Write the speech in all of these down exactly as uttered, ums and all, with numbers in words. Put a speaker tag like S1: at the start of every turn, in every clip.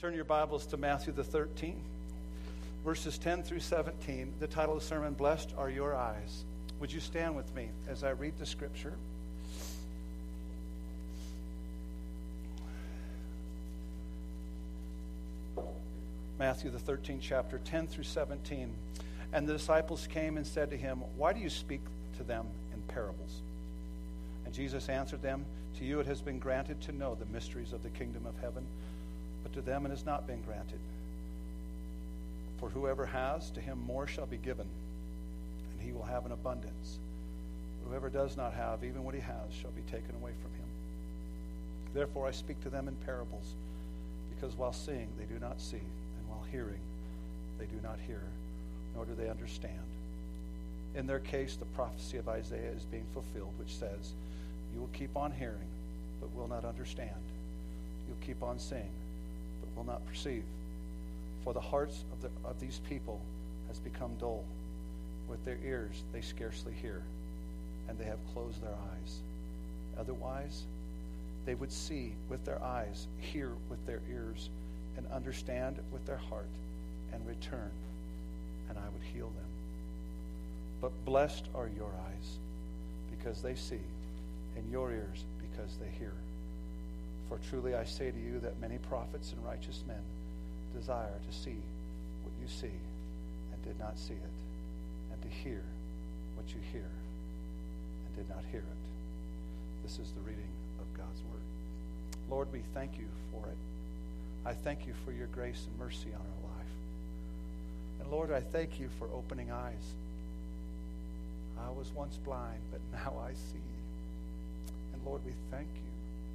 S1: Turn your Bibles to Matthew the thirteenth, verses ten through seventeen. The title of the sermon, Blessed Are Your Eyes. Would you stand with me as I read the scripture? Matthew the thirteenth chapter, ten through seventeen. And the disciples came and said to him, Why do you speak to them in parables? And Jesus answered them, To you it has been granted to know the mysteries of the kingdom of heaven, but to them it has not been granted. For whoever has, to him more shall be given, and he will have an abundance. But whoever does not have, even what he has, shall be taken away from him. Therefore I speak to them in parables, because while seeing they do not see, and while hearing they do not hear, nor do they understand. In their case, the prophecy of Isaiah is being fulfilled, which says, You will keep on hearing, but will not understand. You'll keep on seeing, but will not perceive. For the hearts of, the, of these people has become dull. With their ears they scarcely hear, and they have closed their eyes. Otherwise, they would see with their eyes, hear with their ears, and understand with their heart, and return, and I would heal them. But blessed are your eyes, because they see, and your ears, because they hear. For truly I say to you that many prophets and righteous men desire to see what you see, and did not see it, and to hear what you hear, and did not hear it. This is the reading of God's word. Lord, we thank you for it. I thank you for your grace and mercy on our life. And Lord, I thank you for opening eyes. I was once blind, but now I see. And Lord, we thank you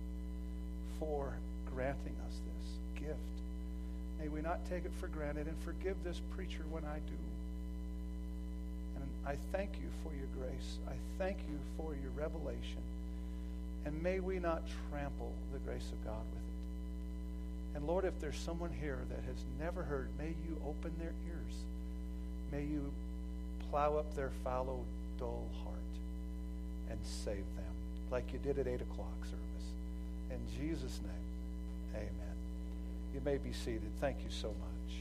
S1: for granting us this gift. May we not take it for granted, and forgive this preacher when I do. And I thank you for your grace. I thank you for your revelation. And may we not trample the grace of God with it. And Lord, if there's someone here that has never heard, may you open their ears. May you plow up their fallow, dull heart and save them, like you did at eight o'clock service. In Jesus' name, amen. You may be seated. Thank you so much.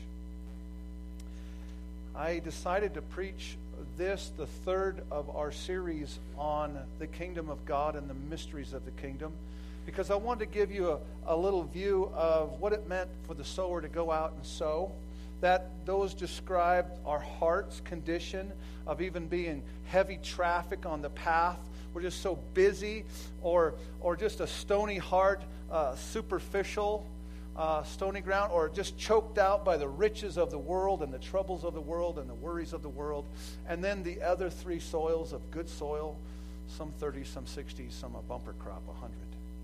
S1: I decided to preach this, the third of our series on the kingdom of God and the mysteries of the kingdom, because I wanted to give you a, a little view of what it meant for the sower to go out and sow. That those described our heart's condition of even being heavy traffic on the path. We're just so busy, or or just a stony heart, uh, superficial, uh, stony ground, or just choked out by the riches of the world and the troubles of the world and the worries of the world. And then the other three soils of good soil, some thirty, some sixty, some a bumper crop, a hundred.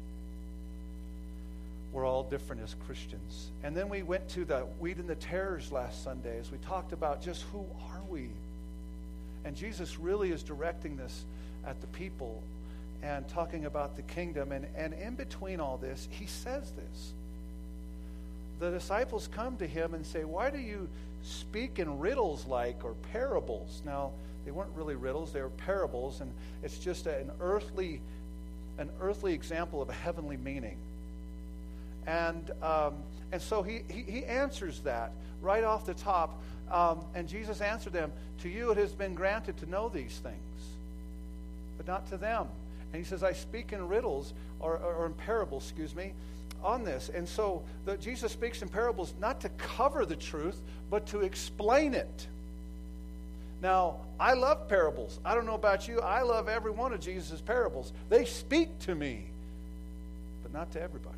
S1: We're all different as Christians. And then we went to the wheat and the tares last Sunday as we talked about just who are we. And Jesus really is directing this at the people and talking about the kingdom. And, and in between all this, he says this. The disciples come to him and say, Why do you speak in riddles like, or parables? Now, they weren't really riddles, they were parables. And it's just an earthly, an earthly example of a heavenly meaning. And um, and so he, he, he answers that right off the top. Um, and Jesus answered them, To you it has been granted to know these things, but not to them. And he says, I speak in riddles, or, or, or in parables, excuse me, on this. And so the, Jesus speaks in parables not to cover the truth, but to explain it. Now, I love parables. I don't know about you. I love every one of Jesus' parables. They speak to me, but not to everybody.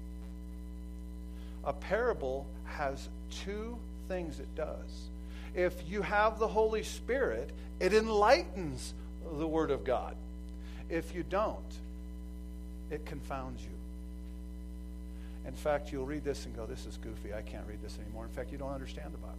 S1: A parable has two things it does. If you have the Holy Spirit, it enlightens the Word of God. If you don't, it confounds you. In fact, you'll read this and go, this is goofy. I can't read this anymore. In fact, you don't understand the Bible.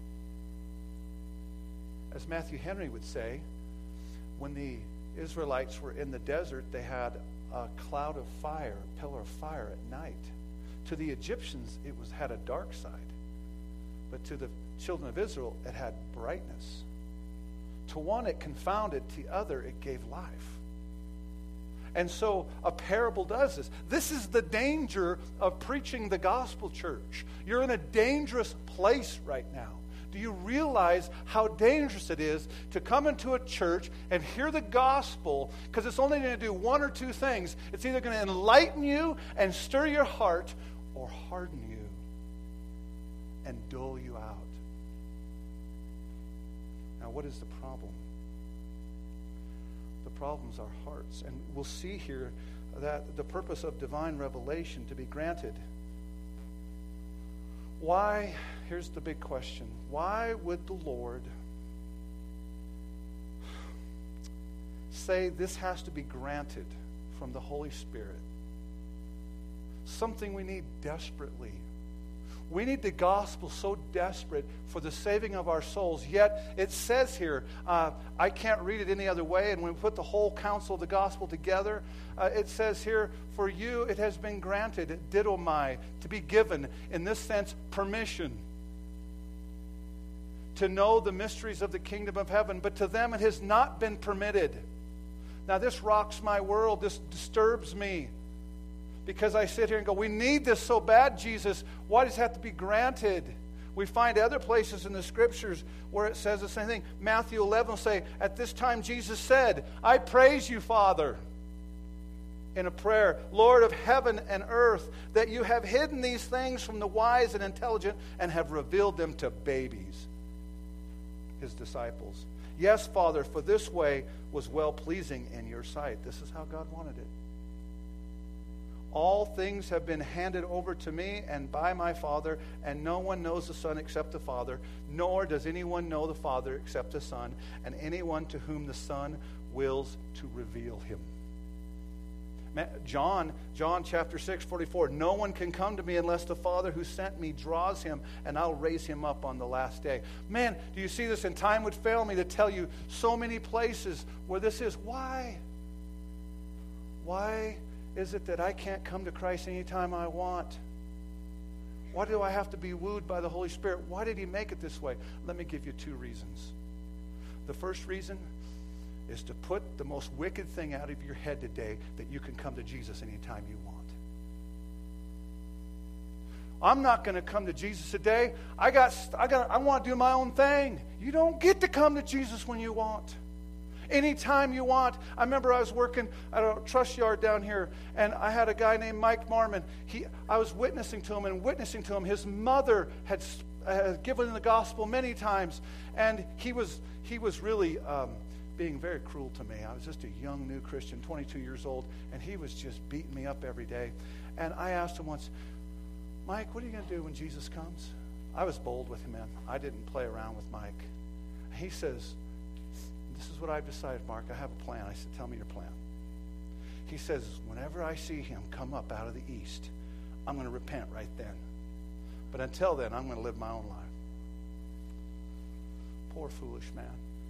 S1: As Matthew Henry would say, when the Israelites were in the desert, they had a cloud of fire, a pillar of fire at night. To the Egyptians, it was had a dark side. But to the children of Israel, it had brightness. To one, it confounded. To the other, it gave life. And so a parable does this. This is the danger of preaching the gospel, church. You're in a dangerous place right now. Do you realize how dangerous it is to come into a church and hear the gospel, because it's only going to do one or two things. It's either going to enlighten you and stir your heart, or harden you and dull you out. Now, what is the problem? The problem is our hearts. And we'll see here that the purpose of divine revelation to be granted. Why, here's the big question, why would the Lord say this has to be granted from the Holy Spirit? Something we need desperately. We need the gospel so desperate for the saving of our souls. Yet it says here, uh, I can't read it any other way, and when we put the whole counsel of the gospel together, uh, it says here, for you it has been granted, didomai, to be given, in this sense, permission to know the mysteries of the kingdom of heaven. But to them it has not been permitted. Now this rocks my world. This disturbs me. Because I sit here and go, we need this so bad, Jesus. Why does it have to be granted? We find other places in the scriptures where it says the same thing. Matthew eleven will say, at this time Jesus said, I praise you, Father, in a prayer, Lord of heaven and earth, that you have hidden these things from the wise and intelligent and have revealed them to babies, his disciples. Yes, Father, for this way was well-pleasing in your sight. This is how God wanted it. All things have been handed over to me and by my Father, and no one knows the Son except the Father, nor does anyone know the Father except the Son, and anyone to whom the Son wills to reveal him. John, John chapter six, forty-four, no one can come to me unless the Father who sent me draws him, and I'll raise him up on the last day. Man, do you see this? And time would fail me to tell you so many places where this is. Why? Why is it that I can't come to Christ anytime I want? Why do I have to be wooed by the Holy Spirit? Why did he make it this way? Let me give you two reasons. The first reason is to put the most wicked thing out of your head today, that you can come to Jesus anytime you want. I'm not going to come to Jesus today. I got, I got, I want to do my own thing. You don't get to come to Jesus when you want. Anytime you want. I remember I was working at a trust yard down here, and I had a guy named Mike Marmon. He, I was witnessing to him and witnessing to him. His mother had, had given the gospel many times, and he was he was really um, being very cruel to me. I was just a young new Christian, twenty-two years old, and he was just beating me up every day. And I asked him once, Mike, what are you going to do when Jesus comes? I was bold with him, man. I didn't play around with Mike. He says, this is what I've decided, Mark. I have a plan. I said, tell me your plan. He says, whenever I see him come up out of the east, I'm going to repent right then. But until then, I'm going to live my own life. Poor foolish man.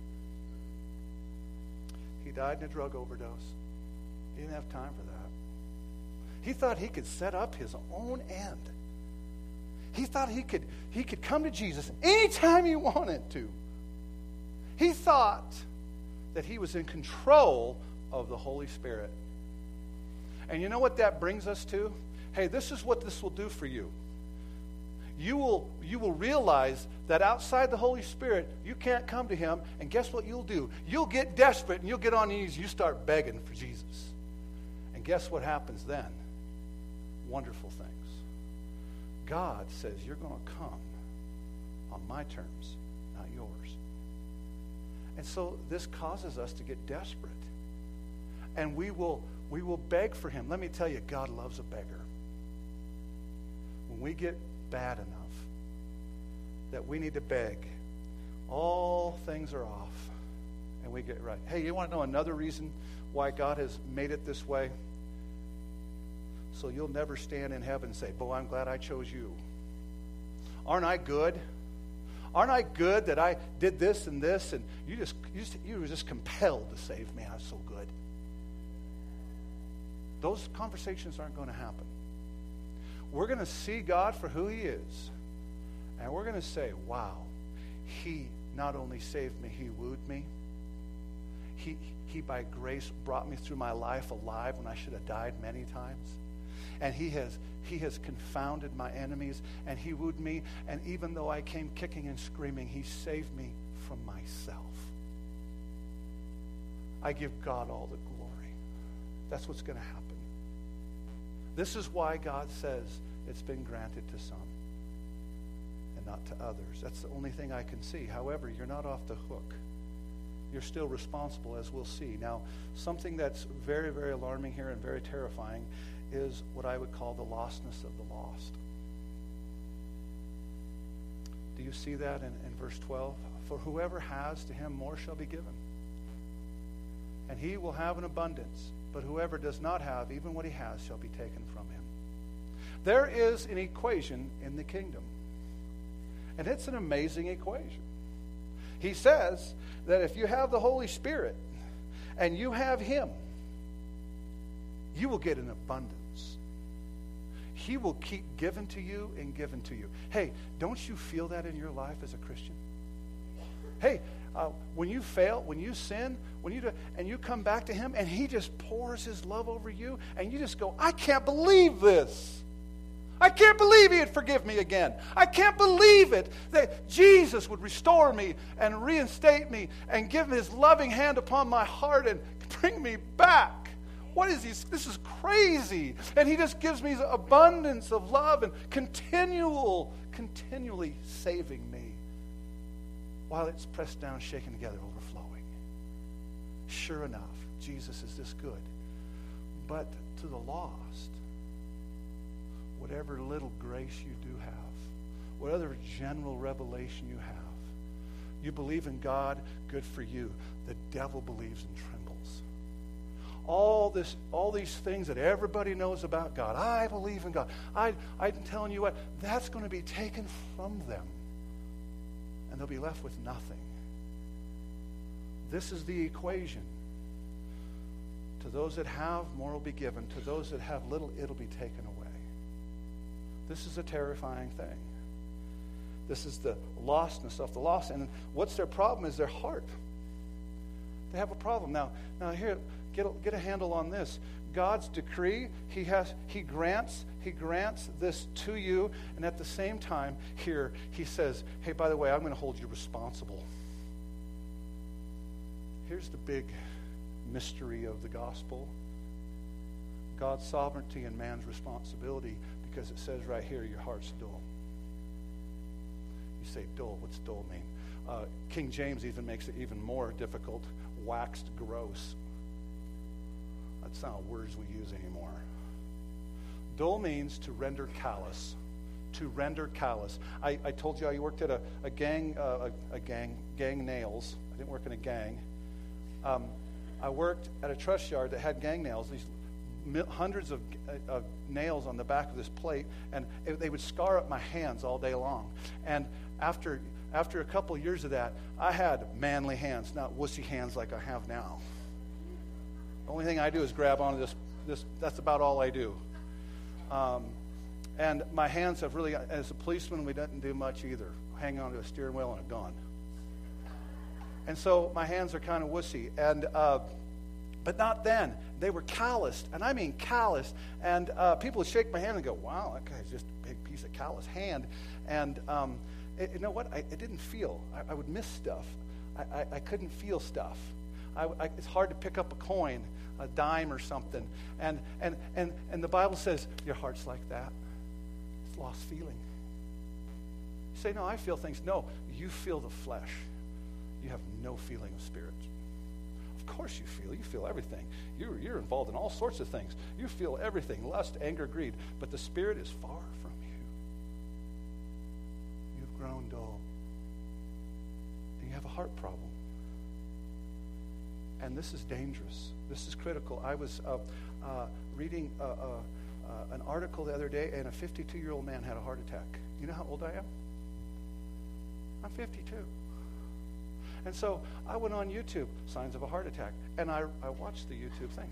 S1: He died in a drug overdose. He didn't have time for that. He thought he could set up his own end. He thought he could, he could come to Jesus anytime he wanted to. He thought that he was in control of the Holy Spirit. And you know what that brings us to? Hey, this is what this will do for you. You will, you will realize that outside the Holy Spirit, you can't come to him. And guess what you'll do? You'll get desperate and you'll get on your knees. You start begging for Jesus. And guess what happens then? Wonderful things. God says you're going to come on my terms, not yours. And so this causes us to get desperate. And we will we will beg for him. Let me tell you, God loves a beggar. When we get bad enough that we need to beg, all things are off and we get right. Hey, you want to know another reason why God has made it this way? So you'll never stand in heaven and say, boy, I'm glad I chose you. Aren't I good? Aren't I good that I did this and this, and you just you, just, you were just compelled to save me? I was so good. Those conversations aren't going to happen. We're going to see God for who he is, and we're going to say, wow, he not only saved me, he wooed me. he, he by grace brought me through my life alive when I should have died many times. And he has he has confounded my enemies, and he wooed me. And even though I came kicking and screaming, he saved me from myself. I give God all the glory. That's what's going to happen. This is why God says it's been granted to some and not to others. That's the only thing I can see. However, you're not off the hook. You're still responsible, as we'll see. Now, something that's very, very alarming here and very terrifying is what I would call the lostness of the lost. Do you see that in, in verse twelve? For whoever has, to him more shall be given. And he will have an abundance. But whoever does not have, even what he has, shall be taken from him. There is an equation in the kingdom. And it's an amazing equation. He says that if you have the Holy Spirit and you have him, you will get an abundance. He will keep giving to you and giving to you. Hey, don't you feel that in your life as a Christian? Hey, uh, when you fail, when you sin, when you do, and you come back to him and he just pours his love over you and you just go, I can't believe this. I can't believe he'd forgive me again. I can't believe it that Jesus would restore me and reinstate me and give his loving hand upon my heart and bring me back. What is this? This is crazy. And he just gives me abundance of love and continual, continually saving me while it's pressed down, shaken together, overflowing. Sure enough, Jesus is this good. But to the lost, whatever little grace you do have, whatever general revelation you have, you believe in God, good for you. The devil believes and trembles. All this, all these things that everybody knows about God. I believe in God. I, I'm telling you what, that's going to be taken from them. And they'll be left with nothing. This is the equation. To those that have, more will be given. To those that have little, it'll be taken away. This is a terrifying thing. This is the lostness of the lost. And what's their problem is their heart. They have a problem. Now, now here, get a, get a handle on this. God's decree, he has, he grants, he grants this to you, and at the same time, here, he says, hey, by the way, I'm going to hold you responsible. Here's the big mystery of the gospel. God's sovereignty and man's responsibility, because it says right here, your heart's dull. You say, dull, what's dull mean? Uh, King James even makes it even more difficult. Waxed gross. That's not words we use anymore. Dull means to render callous. To render callous. I, I told you I worked at a, a gang, uh, a, a gang, gang nails. I didn't work in a gang. Um, I worked at a truss yard that had gang nails. These hundreds of, of nails on the back of this plate, and it, they would scar up my hands all day long. And after after a couple of years of that, I had manly hands, not wussy hands like I have now. The only thing I do is grab onto this. This that's about all I do. Um, and my hands have really, as a policeman, we didn't do much either. Hang on to a steering wheel and a gun. And so my hands are kind of wussy, and. Uh, But not then. They were calloused, and I mean calloused. And uh, people would shake my hand and go, wow, that guy's just a big piece of callous hand. And um, it, you know what? I, I didn't feel. I, I would miss stuff. I, I, I couldn't feel stuff. I, I, it's hard to pick up a coin, a dime or something. And, and, and, and the Bible says, your heart's like that. It's lost feeling. You say, no, I feel things. No, you feel the flesh. You have no feeling of spirit. Of course you feel. You feel everything. You're, you're involved in all sorts of things. You feel everything. Lust, anger, greed. But the Spirit is far from you. You've grown dull. And you have a heart problem. And this is dangerous. This is critical. I was uh, uh, reading uh, uh, uh, an article the other day, and a fifty-two-year-old man had a heart attack. You know how old I am? I'm fifty-two. And so I went on YouTube, signs of a heart attack, and I, I watched the YouTube thing.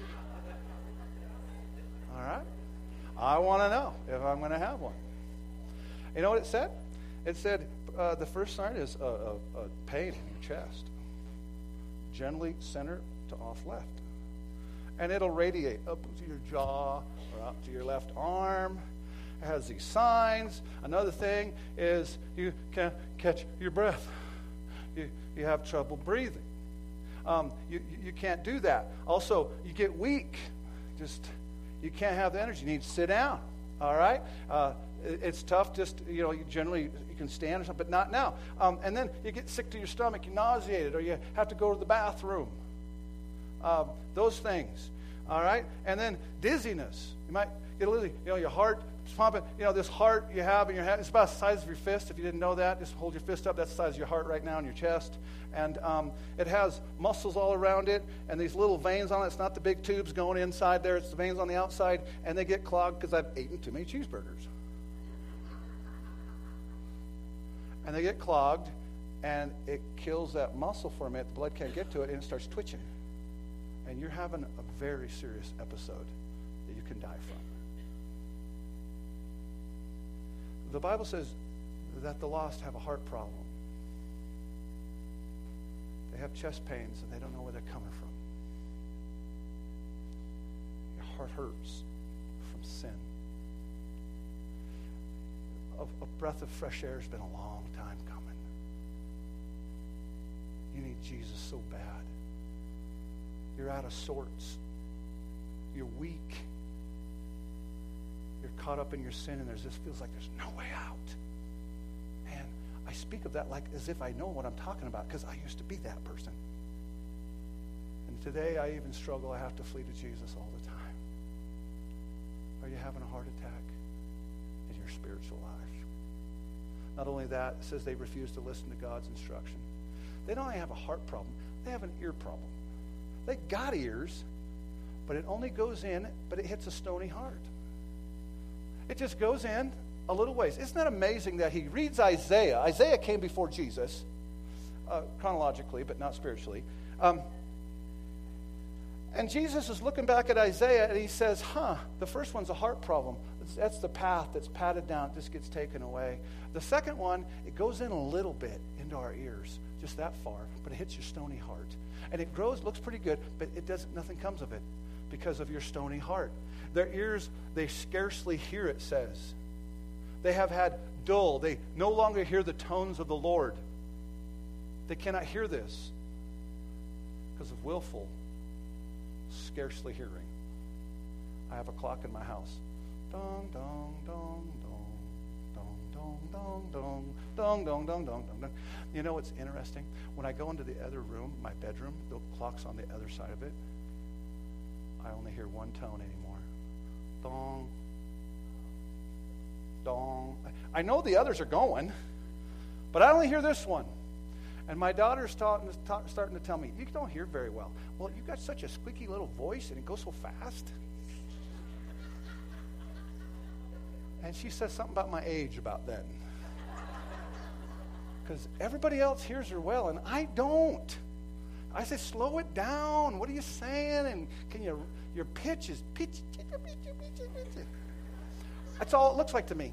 S1: All right? I want to know if I'm going to have one. You know what it said? It said uh, the first sign is a, a, a pain in your chest. generally center to off left. And it'll radiate up to your jaw or out to your left arm. It has these signs. Another thing is you can't catch your breath. You, you have trouble breathing. Um, you, you can't do that. Also, you get weak. Just, you can't have the energy. You need to sit down. All right? Uh, it, it's tough just, you know, you generally you can stand or something, but not now. Um, and then you get sick to your stomach, you're nauseated, or you have to go to the bathroom. Um, those things. All right? And then dizziness. You might get a little, you know, your heart pumping. You know, this heart you have in your head, it's about the size of your fist. If you didn't know that, just hold your fist up. That's the size of your heart right now in your chest. And um, it has muscles all around it and these little veins on it. It's not the big tubes going inside there. It's the veins on the outside. And they get clogged because I've eaten too many cheeseburgers. And they get clogged, and it kills that muscle for a minute. The blood can't get to it, and it starts twitching. And you're having a very serious episode that you can die from. The Bible says that the lost have a heart problem. They have chest pains, and they don't know where they're coming from. Your heart hurts from sin. A, a breath of fresh air has been a long time coming. You need Jesus so bad. You're out of sorts. You're weak. You're caught up in your sin, and there's this feels like there's no way out. Man, I speak of that like as if I know what I'm talking about, because I used to be that person. And today I even struggle. I have to flee to Jesus all the time. Are you having a heart attack in your spiritual life? Not only that, it says they refuse to listen to God's instruction. They don't only have a heart problem, they have an ear problem. They got ears, but it only goes in, but it hits a stony heart. It just goes in a little ways. Isn't that amazing that he reads Isaiah? Isaiah came before Jesus, uh, chronologically, but not spiritually. Um, and Jesus is looking back at Isaiah, and he says, huh, the first one's a heart problem. That's the path that's patted down. It just gets taken away. The second one, it goes in a little bit into our ears, just that far, but it hits your stony heart. And it grows, looks pretty good, but it doesn't. Nothing comes of it because of your stony heart. Their ears, they scarcely hear, it says. They have had dull. They no longer hear the tones of the Lord. They cannot hear this because of willful, scarcely hearing. I have a clock in my house. Dong, dong, dong, dong, dong, dong, dong, dong, dong, dong, dong, dong. You know what's interesting? When I go into the other room, my bedroom, the clock's on the other side of it. I only hear one tone anymore. Dong, dong. I know the others are going, but I only hear this one. And my daughter's ta- ta- starting to tell me, you don't hear very well. Well, you've got such a squeaky little voice, and it goes so fast. And she says something about my age about that. Because everybody else hears her well, and I don't. I say, slow it down. What are you saying? And can you, your pitch is pitch. That's all it looks like to me.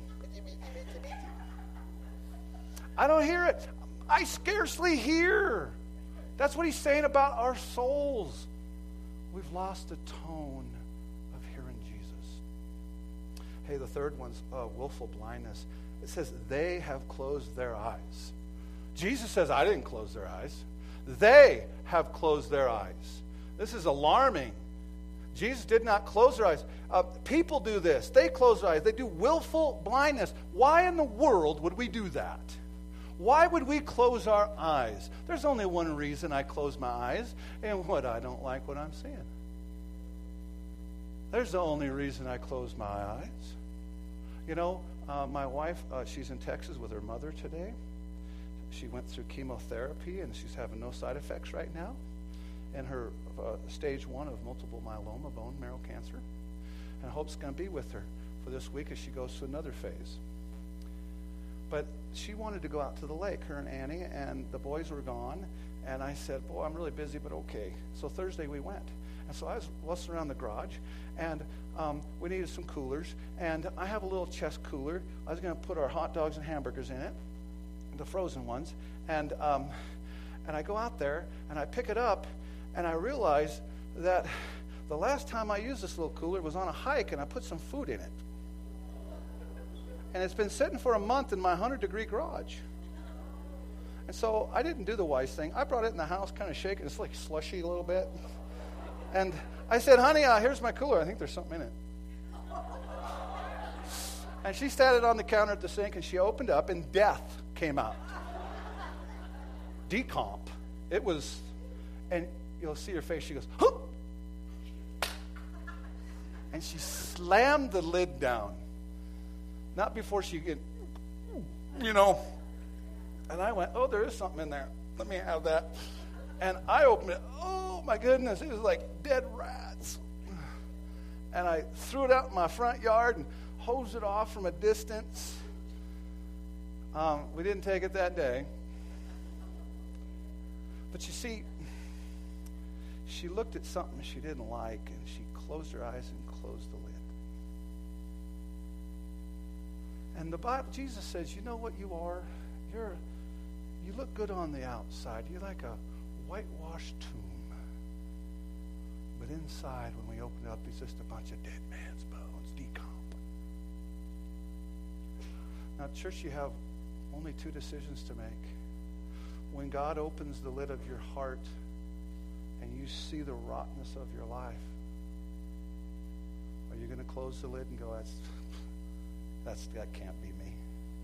S1: I don't hear it. I scarcely hear. That's what he's saying about our souls. We've lost the tone of hearing Jesus. Hey, the third one's uh, willful blindness. It says they have closed their eyes. Jesus says, I didn't close their eyes. They have closed their eyes. This is alarming. Jesus did not close their eyes. Uh, people do this. They close their eyes. They do willful blindness. Why in the world would we do that? Why would we close our eyes? There's only one reason I close my eyes, and what I don't like what I'm seeing. There's the only reason I close my eyes. You know, uh, my wife, uh, she's in Texas with her mother today. She went through chemotherapy, and she's having no side effects right now. And her uh, stage one of multiple myeloma, bone marrow cancer. And Hope's going to be with her for this week as she goes to another phase. But she wanted to go out to the lake, her and Annie, and the boys were gone. And I said, boy, I'm really busy, but okay. So Thursday we went. And so I was bustling around the garage, and um, we needed some coolers. And I have a little chest cooler. I was going to put our hot dogs and hamburgers in it, the frozen ones. And um, And I go out there, and I pick it up, and I realize that the last time I used this little cooler was on a hike, and I put some food in it. And it's been sitting for a month in my one hundred degree garage. And so I didn't do the wise thing. I brought it in the house, kind of shaking. It's like slushy a little bit. And I said, honey, uh, here's my cooler. I think there's something in it. And she sat it on the counter at the sink, and she opened up, and death came out. Decomp. It was, and you'll see her face. She goes, huh! And she slammed the lid down. Not before she get, you know. And I went, oh, there is something in there. Let me have that. And I opened it. Oh, my goodness. It was like dead rats. And I threw it out in my front yard and hosed it off from a distance. Um, we didn't take it that day. But you see, she looked at something she didn't like, and she closed her eyes and closed the lid. And the Bible, Jesus says, you know what you are? You're, you look good on the outside. You're like a whitewashed tomb. But inside, when we open it up, it's just a bunch of dead man's bones, decomp. Now, church, you have only two decisions to make. When God opens the lid of your heart and you see the rottenness of your life, are you going to close the lid and go, that's, that's that can't be me?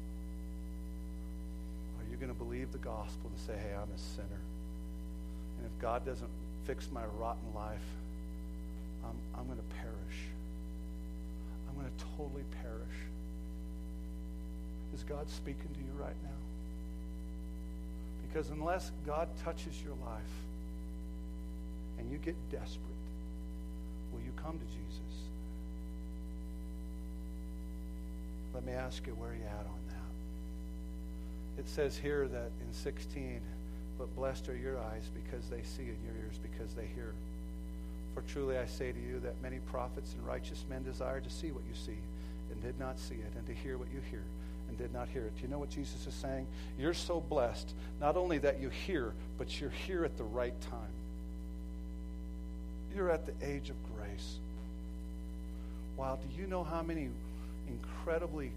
S1: Are you going to believe the gospel and say, hey, I'm a sinner, and if God doesn't fix my rotten life, I'm, I'm going to perish. I'm going to totally perish. Is God speaking to you right now? Because unless God touches your life and you get desperate, will you come to Jesus? Let me ask you, where are you at on that? It says here that in sixteen, but blessed are your eyes because they see, and your ears because they hear. For truly I say to you that many prophets and righteous men desired to see what you see and did not see it, and to hear what you hear and did not hear it. Do you know what Jesus is saying? You're so blessed, not only that you hear, but you're here at the right time. You're at the age of grace. Wow, do you know how many incredibly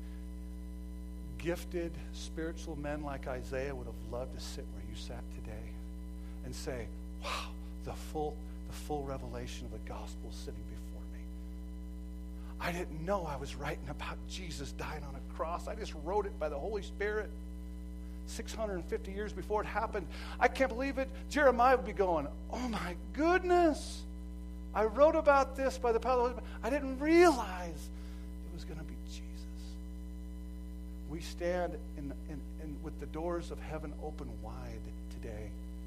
S1: gifted spiritual men like Isaiah would have loved to sit where you sat today and say, wow, the full, the full revelation of the gospel is sitting before me. I didn't know I was writing about Jesus dying on a cross. I just wrote it by the Holy Spirit six hundred fifty years before it happened. I can't believe it. Jeremiah would be going, oh my goodness. I wrote about this by the power of the Holy Spirit. I didn't realize it was going to be Jesus. We stand in, in, in with the doors of heaven open wide today.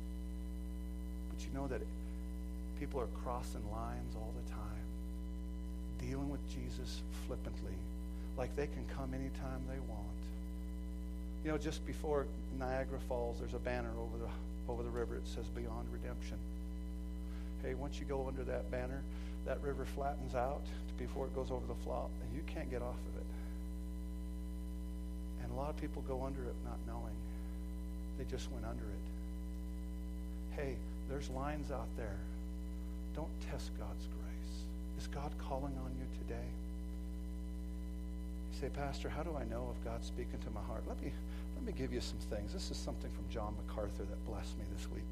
S1: But you know that people are crossing lines all the time, dealing with Jesus flippantly, like they can come anytime they want. You know, just before Niagara Falls, there's a banner over the over the river. It says Beyond Redemption. Hey, once you go under that banner, that river flattens out before it goes over the flop, and you can't get off of it. And a lot of people go under it not knowing. They just went under it. Hey, there's lines out there. Don't test God's grace. Is God calling on you today? You say, Pastor, how do I know if God's speaking to my heart? Let me, let me give you some things. This is something from John MacArthur that blessed me this week.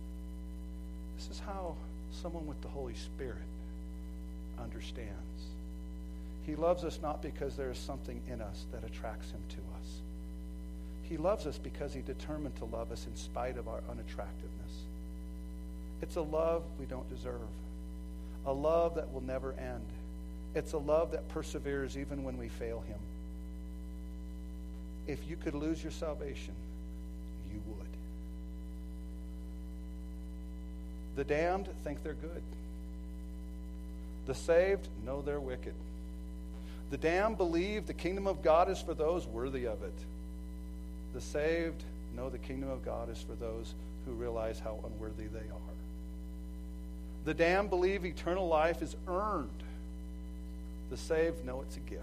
S1: This is how someone with the Holy Spirit understands. He loves us not because there is something in us that attracts him to us. He loves us because he determined to love us in spite of our unattractiveness. It's a love we don't deserve. A love that will never end. It's a love that perseveres even when we fail him. If you could lose your salvation, you would. The damned think they're good. The saved know they're wicked. The damned believe the kingdom of God is for those worthy of it. The saved know the kingdom of God is for those who realize how unworthy they are. The damned believe eternal life is earned. The saved know it's a gift.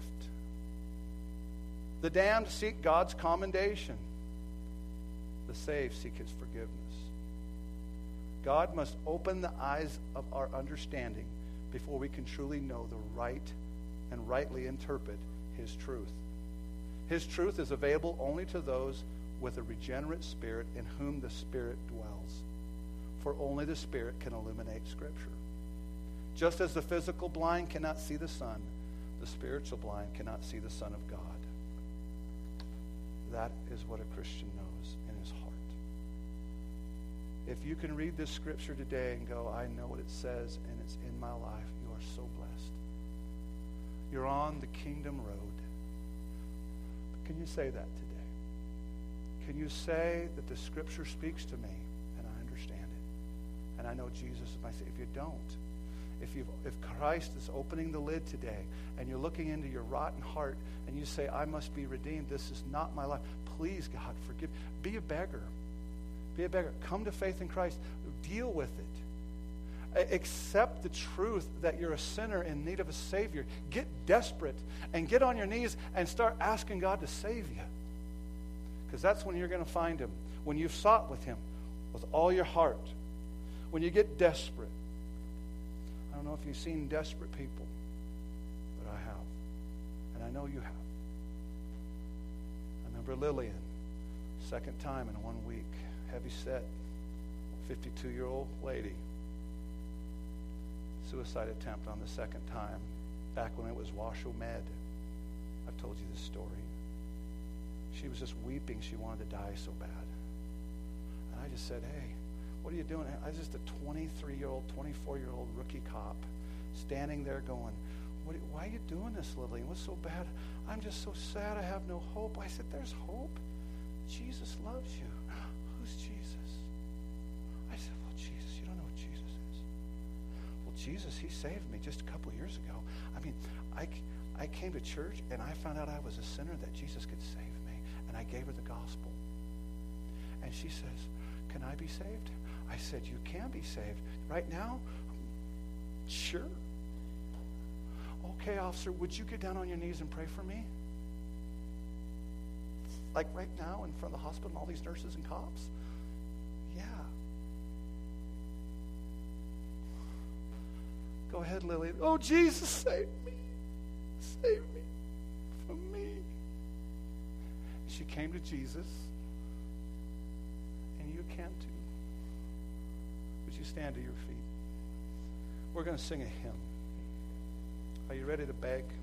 S1: The damned seek God's commendation. The saved seek his forgiveness. God must open the eyes of our understanding before we can truly know the right and rightly interpret his truth. His truth is available only to those with a regenerate spirit in whom the Spirit dwells. For only the Spirit can illuminate Scripture. Just as the physical blind cannot see the sun, the spiritual blind cannot see the Son of God. That is what a Christian knows in his heart. If you can read this scripture today and go, I know what it says and it's in my life, you are so blessed. You're on the kingdom road. But can you say that today? Can you say that the scripture speaks to me and I understand it? And I know Jesus is my Savior. If you don't, if you if Christ is opening the lid today and you're looking into your rotten heart and you say, I must be redeemed, this is not my life, please, God, forgive. Be a beggar. Be a beggar. Come to faith in Christ. Deal with it. Accept the truth that you're a sinner in need of a Savior. Get desperate and get on your knees and start asking God to save you. Because that's when you're going to find him. When you've sought with him with all your heart. When you get desperate. I don't know if you've seen desperate people, but I have. And I know you have. I remember Lillian, second time in one week, heavy set, fifty-two-year-old lady. Suicide attempt on the second time, back when it was Washoe Med. I've told you this story. She was just weeping. She wanted to die so bad. And I just said, hey, what are you doing? I was just a twenty-three-year-old, twenty-four-year-old rookie cop standing there going, what, why are you doing this, Lillian? What's so bad? I'm just so sad. I have no hope. I said, there's hope. Jesus loves you. Who's Jesus? I said, well, Jesus, you don't know what Jesus is. Well, Jesus, he saved me just a couple years ago. I mean, I, I came to church and I found out I was a sinner, that Jesus could save me. And I gave her the gospel. And she says, can I be saved? I said, you can be saved. Right now? Sure. Okay, officer, would you get down on your knees and pray for me? Like right now in front of the hospital and all these nurses and cops? Yeah. Go ahead, Lily. Oh, Jesus, save me. Save me from me. She came to Jesus, and you can too. Would you stand to your feet? We're going to sing a hymn. Are you ready to beg?